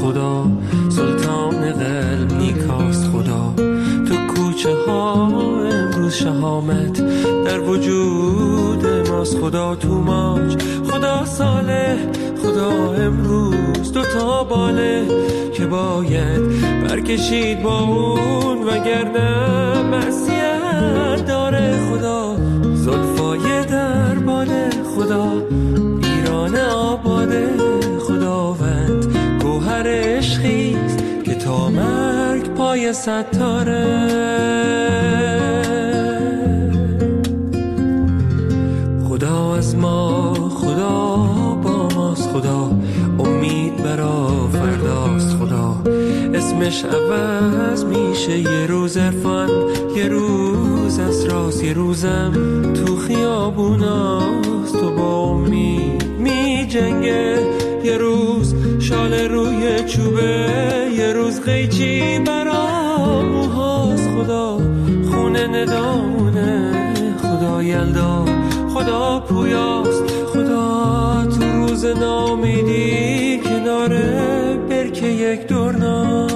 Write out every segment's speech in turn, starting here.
خدا، سلطان قلب نیکاست خدا. تو کوچه ها امروز شهامت در وجود ماست خدا. تو ماج خدا صالح، خدا امروز دوتا باله که باید برکشید با اون وگرنه معصیت داره خدا. زلفای در باده خدا، ایران آباده خداوند. گوهر عشقیست که تا مرگ پای ستاره. خدا از ما، خدا با ماست خدا. امید برا فرداست خدا. اسمش عوض میشه یه روز عرفان، یه روز اسراس، یه روزم تو خیابوناست. تو با امید می جنگه، یه روز شال روی چوبه، یه روز قیچی برا موهاست خدا. خونه ندامونه خدا یلدا، خدا پویاست خدا. تو روز نامیدی کناره برکه یک دورناست.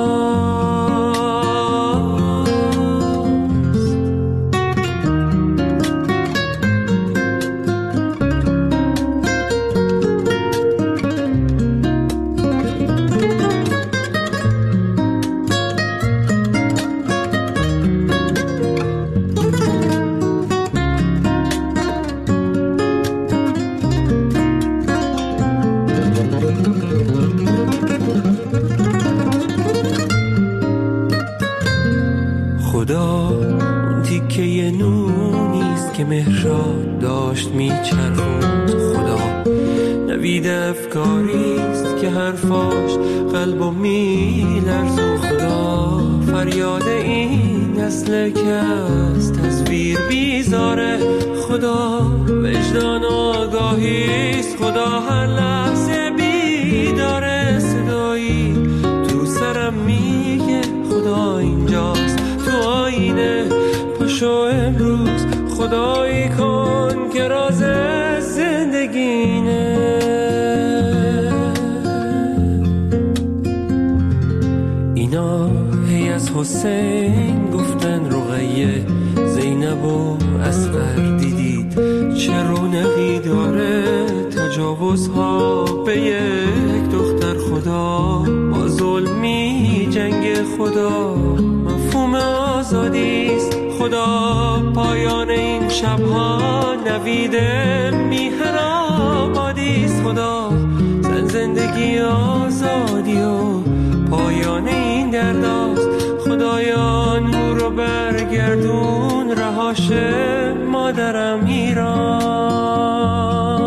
خدا اون تیکه نونیست که مهراب داشت میچرخوند خدا. نوید افکاریست که حرفاش قلبو میلرزون خدا. فریاد این نسل که از تصویر بیزاره خدا. وجدان آگاهیست خدا، هر لحظه بیداره. صدایی تو سرم میگه خدا اینجاست تو آینه. پاشو امروز خدایی کن که راز زندگینه. اینا هی از حسین گفتن رقیه، زینب و اصغر دیدید چه رونقی داره. تجاوزها به یک دختر خدا، با ظلمی جنگ خدا. مفهوم آزادیست خدا، پایان این شبها نوید میهن آبادیست خدا. زن زندگی آزادی و پایان این درداست خدایا. نور رو برگردون رهاش مادرم ایران.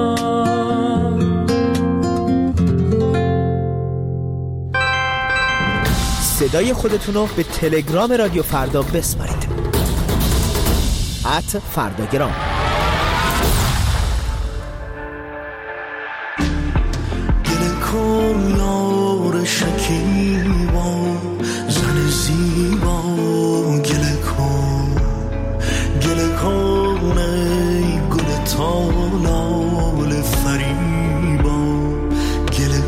صدای خودتونو به تلگرام رادیو فردا بسپارید. @فرداگرام. گله کن یار شکیبا، زن زیبا. گله کن ای گل تالال فریبا. گله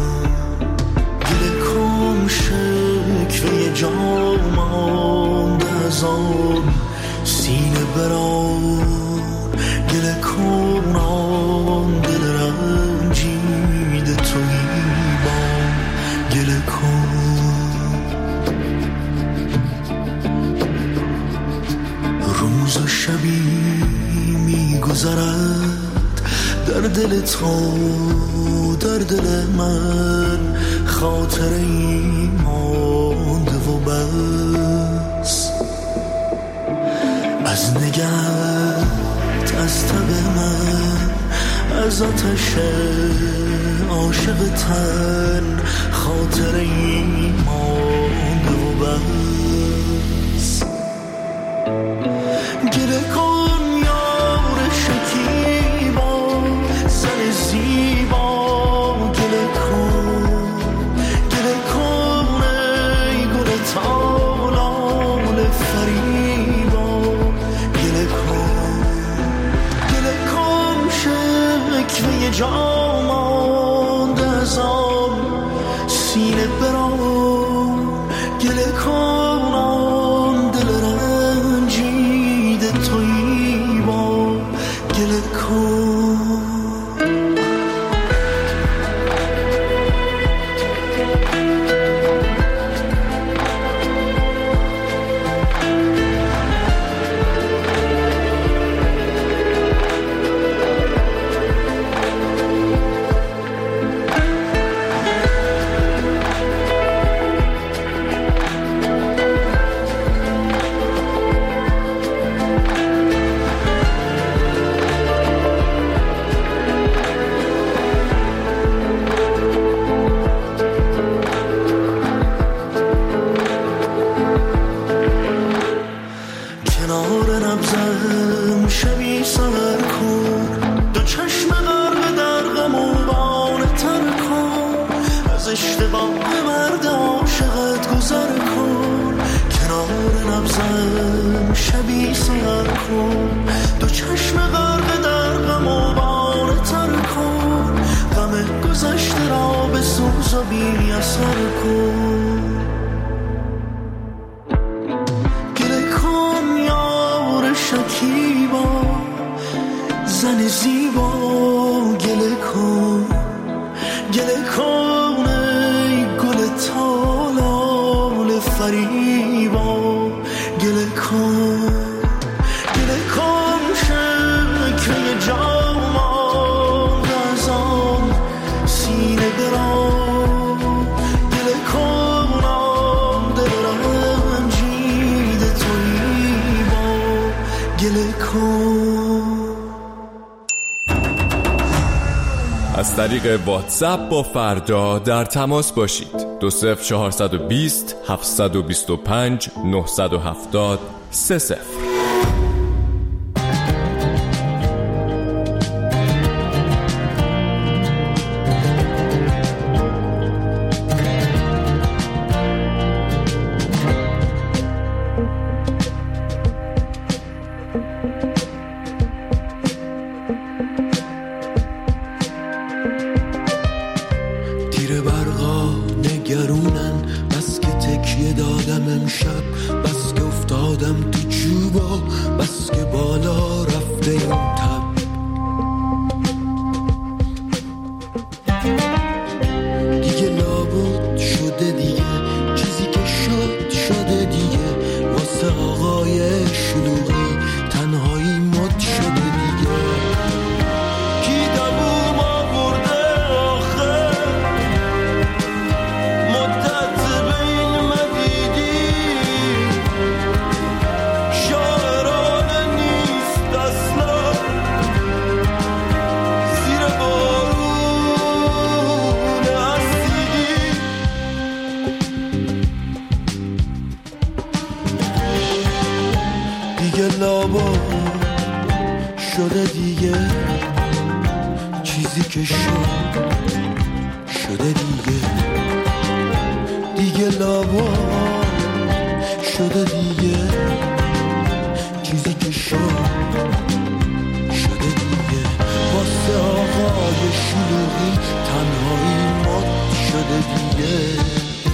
کن شکوه جامم دزان سینه بران. گله کن آن دل رنجیده تویی با. گله کن روز و شبی میگذرد در دل تو، در دل من خاطره مانده و بس. از نگهت، از تب من، از آتش عاشق تن خاطره مانده و بس. گله کن یار شکیبا، زن زیبا. گله کن ای گل تالال فریبا. گله کن شکوه جامان دزان از طریق واتساپ با فردا در تماس باشید. 20420 725 970 30. شده دیگه چیزی که شده دیگه لابا شده دیگه چیزی که شده دیگه واسه آقای شلوغی تنهایی مات شده دیگه.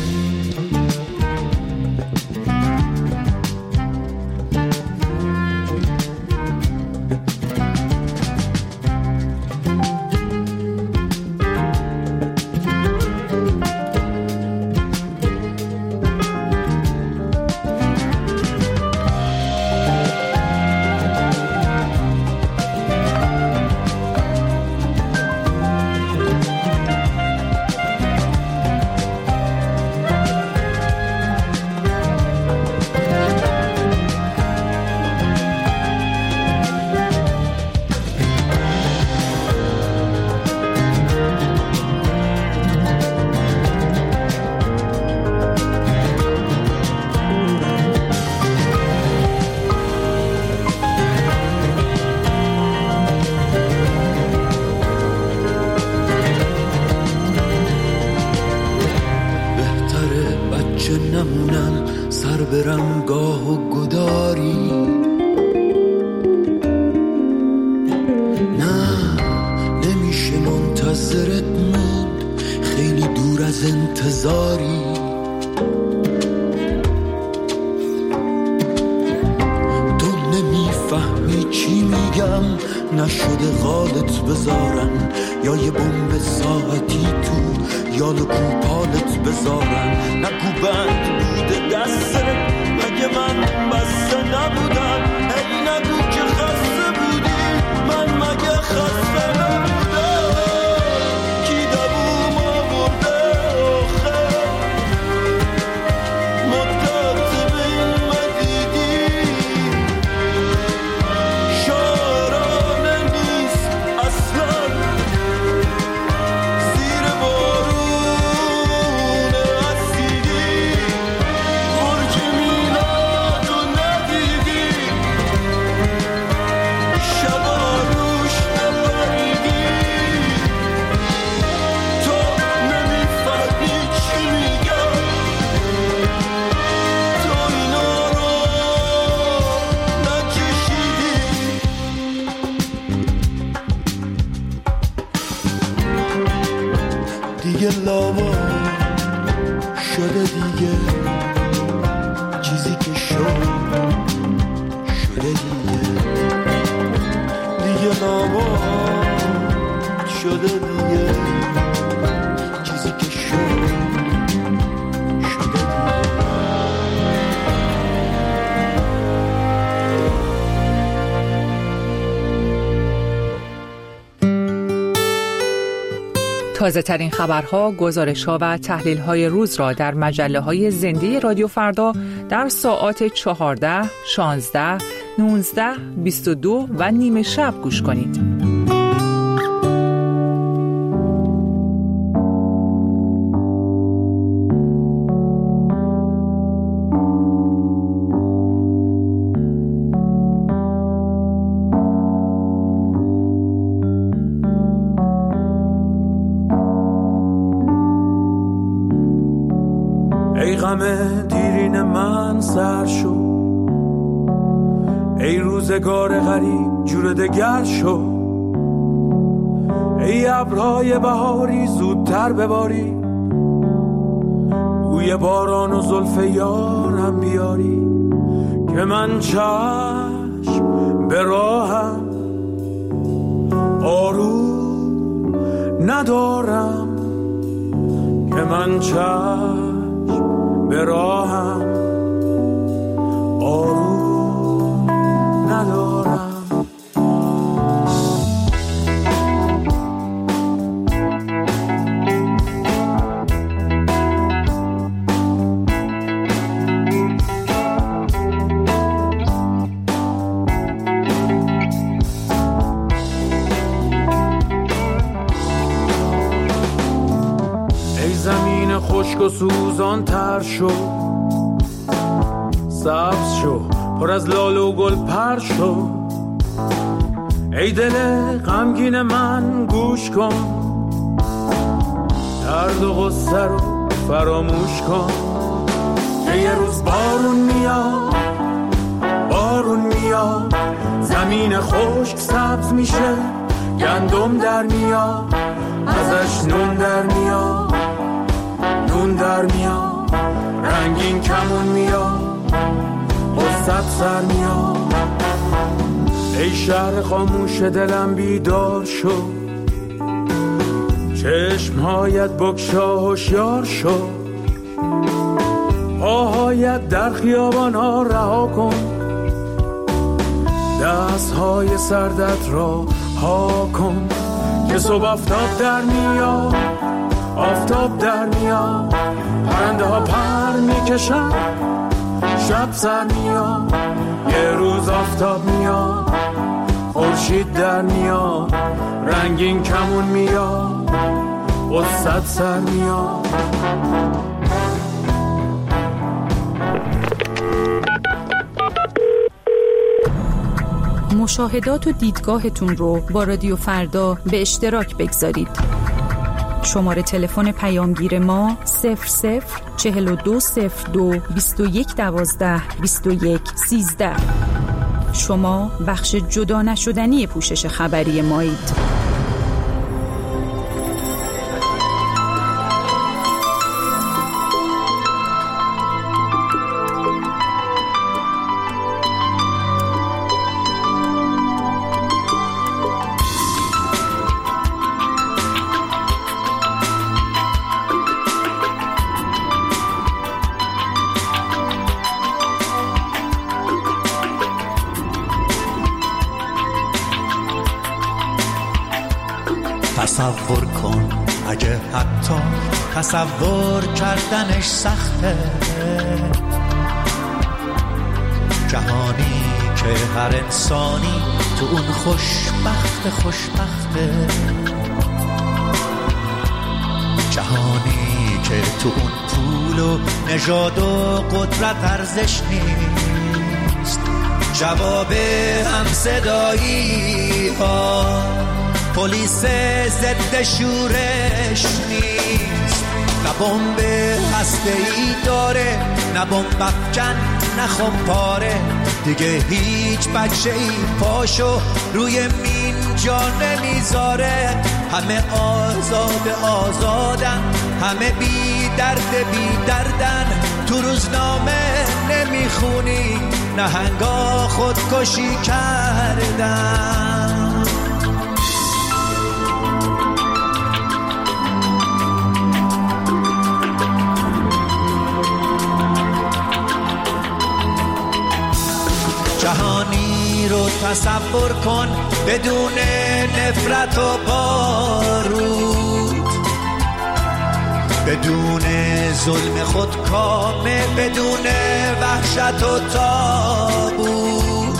نمونم سر برم گاه و گداری، نه نمیشه منتظرت موند، خیلی دور از انتظاری. تو نمیفهمی چی میگم، نشده قالت بذارن، یا یه بمب ساعتی تو یال و کوپالت بذارن. نگو بند بوده دسته مگه من بسته نبودم، ای نگو که خسته بودی من مگه خسته نبودم. کی دووم آورده آخه مدت بین مدیدی، شارانه نیست اصلا زیر بارون اسیدی. برج میلاد رو ندیدی، شبا روش نبریدی، تو نمیفهمی چی میگم، تو اینا رو نکشیدی. دیگه لاوا شده دیگه، چیزی که شده دیگه، دیگه لاوا شده دیگه، چیزی که شده دیگه. تازه ترین خبرها، گزارش‌ها و تحلیل‌های روز را در مجله‌های زنده رادیو فردا در ساعات 14، 16، 19، 22 و نیمه شب گوش کنید. ای غم دیرین من سر شو، ای روزگار غریب جور دگر شو، ای ابرهای بهاری زودتر بباری، بوی باران و زلف یارم بیاری، که من چشم به راهم آروم ندارم، که من چشم به راهم آروم ندارم. ای زمین خشک و سوزان تر شو، سبز شو پر از لاله و گل پر شو، ای دل غمگین من گوش کن، درد و غصه رو فراموش کن، که یه روز بارون میاد، بارون میاد، زمین خشک سبز میشه، گندم در میاد، ازش نون در میاد، نون در میاد، رنگین کمون میاد، قصت سر میاد. ای شهر خاموش دلم بیدار شو، چشمهایت بگشا هوشیار شو، پاهایت در خیابان ها رها کن، دستهای سردت را ها کن، که صبح آفتاب در میاد، آفتاب در میاد، پرنده ها پر میکشن، شب سر میاد، یه روز آفتاب میاد، خورشید در میاد، رنگین کمون میاد، قصت سر میاد. مشاهدات و دیدگاهتون رو با رادیو فردا به اشتراک بگذارید. شماره تلفن پیامگیر ما 004202 2112 2113. شما بخش جدا نشدنی پوشش خبری مایید. تصور کن اگه حتی تصور کردنش سخته، جهانی که هر انسانی تو اون خوشبخته، جهانی که تو اون پول و نژاد و قدرت ارزش نیست، جواب همصدایی ها پلیس ضد شورش نیست، نه بمب هسته‌ای داره، نه بمب افکن، نه خمپاره، دیگه هیچ بچه‌ای پاشو روی مین جا نمیذاره، همه آزادن، همه بی دردن، تو روزنامه نمیخونی نهنگا خودکشی کردن. جهانی رو تصور کن بدون نفرت و بارود، بدون ظلم خودکامه، بدون وحشت و تابوت.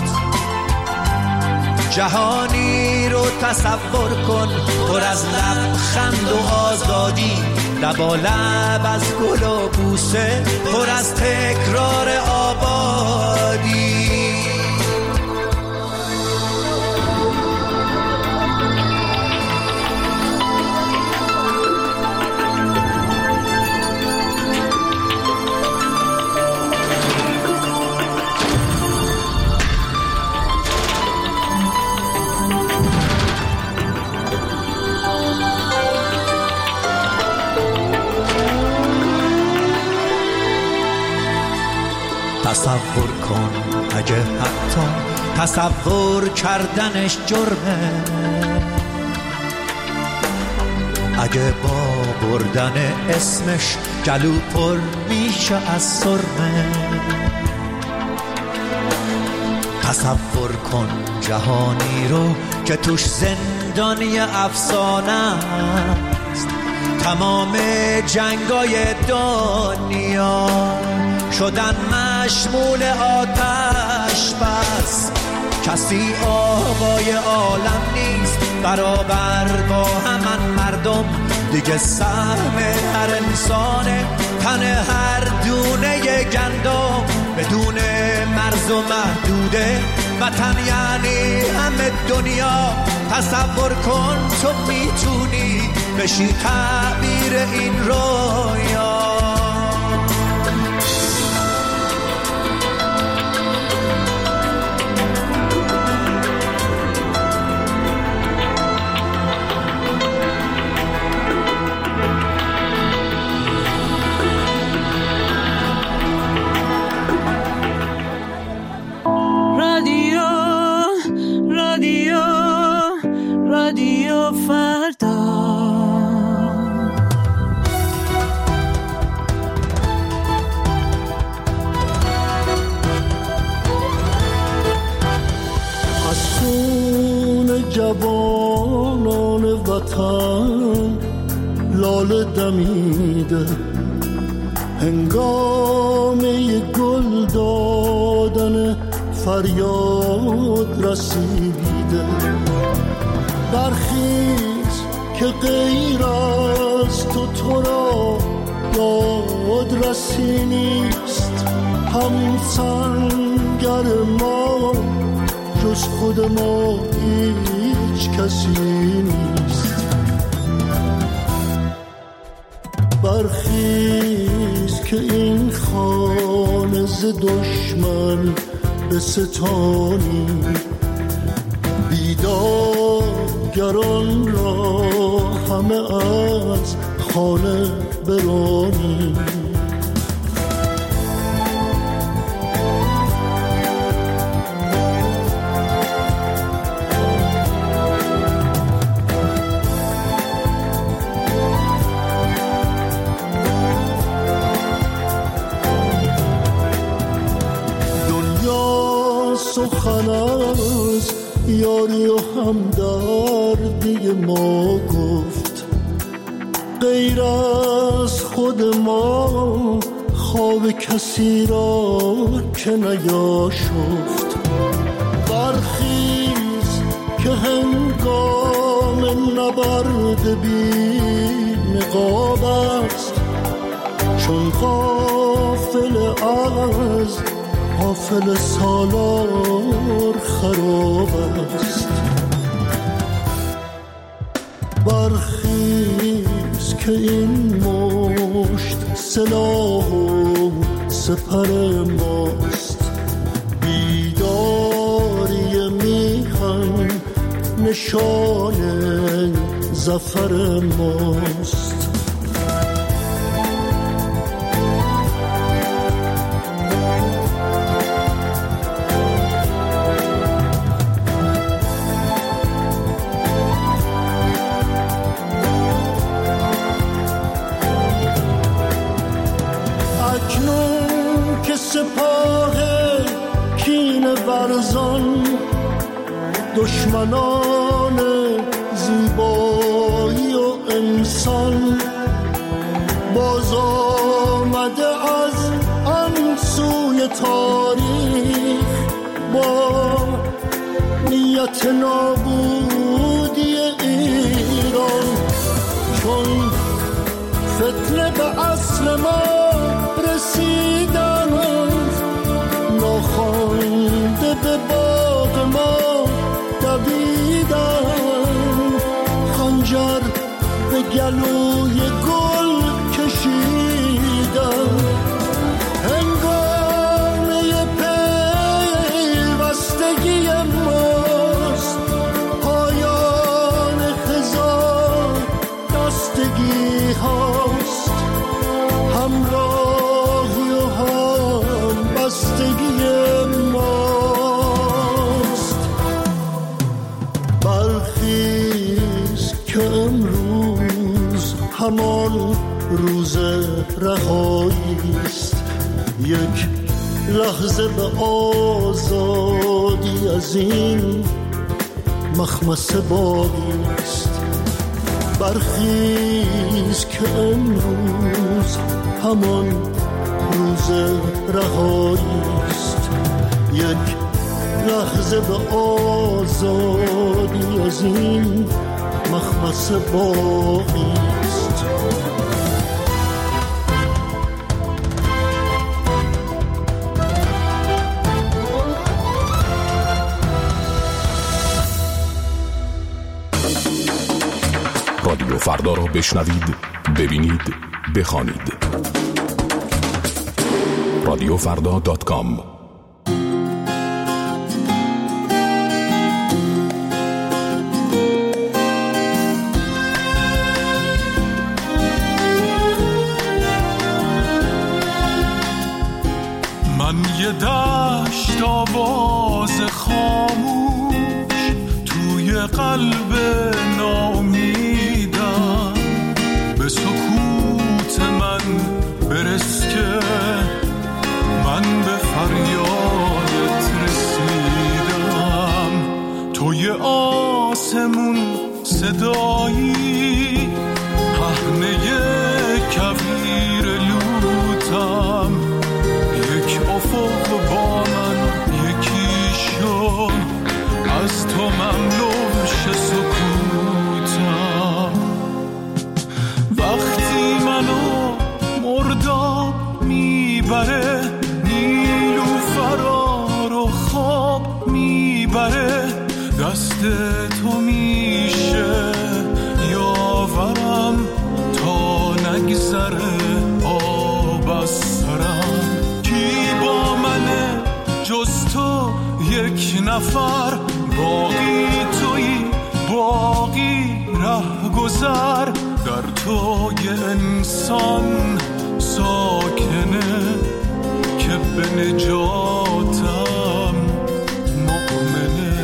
جهانی رو تصور کن پر از لبخند و آزادی، لبالب از گل و بوسه، پر از تکرار آبادی. تصور کن اگه حتی تصور کردنش جرمه، اگه با بردن اسمش گلو پر میشه از سرمه. تصور کن جهانی رو که توش زندانی افسانه است، تمام جنگای دنیا شدن مشمول آتش بس، کسی آقای عالم نیست برابر با همان مردم، دیگه سهم هر انسانه تن هر دونه گندم، بدون مرز و محدوده وطن یعنی همه دنیا. تصور کن تو میتونی بشی تعبیر این رویا. رادیو فردا. حسون جوانان وطن لاله دمیده، هنگامه گل دادن فریاد رسیده. برخیز که غیر از تو را یاد رسی نیست، هم سنگر ما جز خود ما هیچ کسی نیست. برخیز که این خانه ز دشمن به ستانی، بیدارگران را همه از خانه برانی. دنیا سخن از یاری و همدردی ما گفت، غیر از خود ما خواب کسی را که نیاشفت. برخیز که هنگام نبرد بی نقاب است، چون غافل از غافل سالار خراب است. برخیز که این مشت سلاح و سپر ماست، بیداری میهن نشان ظفر ماست. سپاه کینه ورزان، دشمنان زیبایی و انسان، باز آمده از آن سوی تاریخ با نیت نابودی ایران. چون فتنه به اصل ما رسیدن، ناخوانده به باغ ما دویدن، خنجر به گلوی گل کشیدن. هنگامه پیوستگی ماست، پایان هزار دستگی هاست، همراهی و هم بستگی ماست. برخیز که امروز همان روز رهایی است، یک لحظه به آزادی از این مخمصه باقی است. برخیز که امروز همان روز رهایی است، یک لحظه به آزادی از این مخمصه باقی است. رادیو فردا را بشنوید، ببینید، بخوانید. radiofrda.com. من یه دشت آواز خاموش توی قلب ناامیدم، به سکوت من برس که من به فریادت رسیدم. توی آسمون صدایی، پهنه کویر لوتم، یک افق با من یکی شد، از تو ممنون شه سکوتم. وقتی منو مرداب میبره، نیلوفرا رو خواب میبره، دست تو میشه یاورم تا نگذره آب از سرم. کی با منه جز تو یک نفر، باقی تویی باقی ره گذر، در تو یه انسان ساکنه که به نجاتم مؤمنه.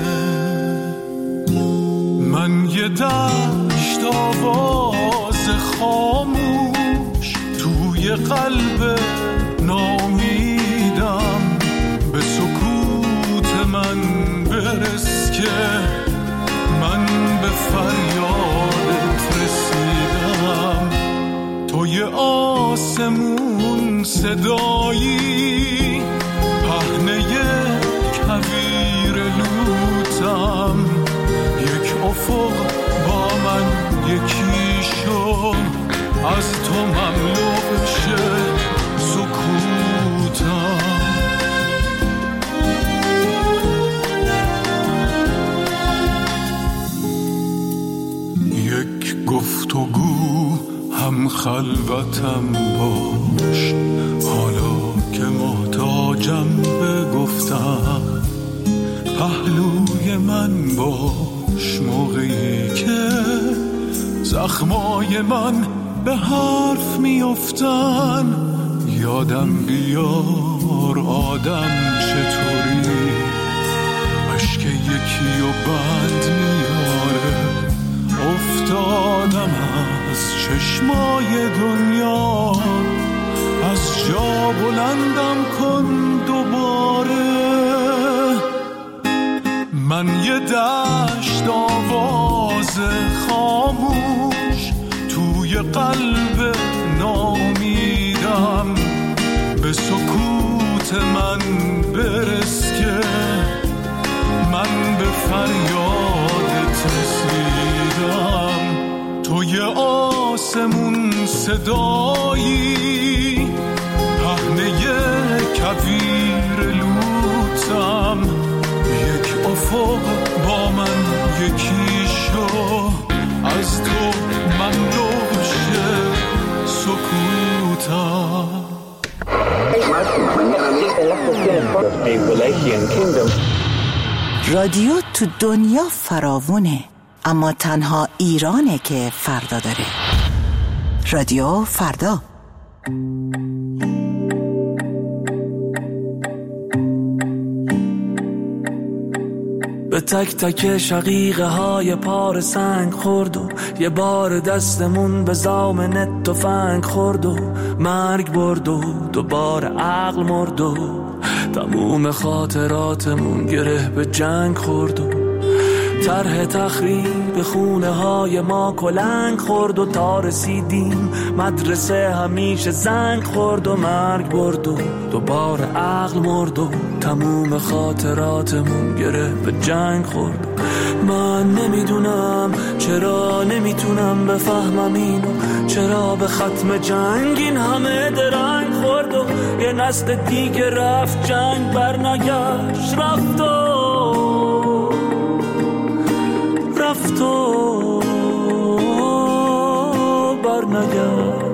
من یه دشت آواز خاموش توی قلب ناامیدم، به سکوت من به برس که من به فریادت رسیدم. توی آسمون صدایی، پهنه کویر لوتم، یک افق با من یکی شو، از تو مملو بشه سکوتم. یک گفتگو هم خلوتم باش، حالا که محتاجم به گفتم. پهلوی من باش موقعی که زخمای من به حرف میافتن. یادم بیار آدم چطوری اشک یکی و بند میاره. افتادم از چشمای دنیا، از جا بلندم کن دوباره. من یه دشت آواز خاموش توی قلب نامیدم. به سکوت من برس که من به فریادت رسیدم. توی آسمون صدایی، پهنه کویر لوتم، یک افق با من یکی شو، از تو مملو بشه سکوتم. رادیو تو دنیا فراوونه، اما تنها ایرانه که فردا داره. رادیو فردا. به تک تک شقیقه های پار سنگ خورد و یه بار دستمون به زامن تفنگ خورد و مرگ برد و دوباره عقل مرد و تموم خاطراتمون گره به جنگ خورد و طرح تخریب خونه های ما کلنگ خورد و تا رسیدیم مدرسه همیشه زنگ خورد و مرگ برد و دوباره عقل مرد و تموم خاطراتمون گره به جنگ خورد. من نمیدونم چرا نمیتونم بفهمم اینو، چرا به ختم جنگ این همه درنگ خورد و یه نسل دیگه رفت جنگ برنگشت، رفت و برنگشت.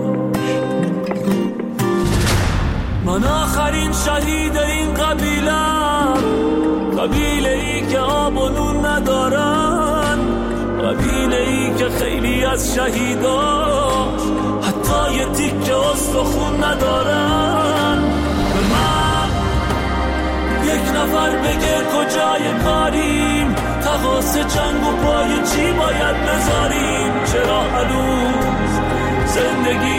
من آخرین شهید این قبیله‌ام، قبیله ای که آب و نون ندارن، قبیله ای که خیلی از شهیداش حتی یه تیکه استخون ندارن. به من یک نفر بگه کجای کاریم، تقاس جنگ و پای چی باید بذاریم، چرا هنوز زندگی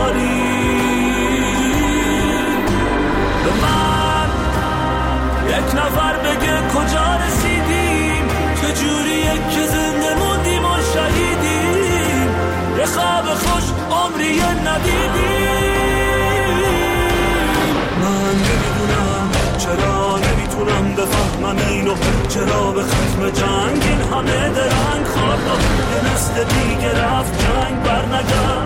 نداریم. به من یک نفر بگه کجا رسیدیم، چجوریه که زنده موندیم و شهیدیم، یه خواب خوش عمری ندیدیم. من نمیدونم چرا نمیتونم بفهمم اینو، چرا به ختم جنگ این همه درنگ خورد و یه نسل دیگه رفت جنگ برنگشت.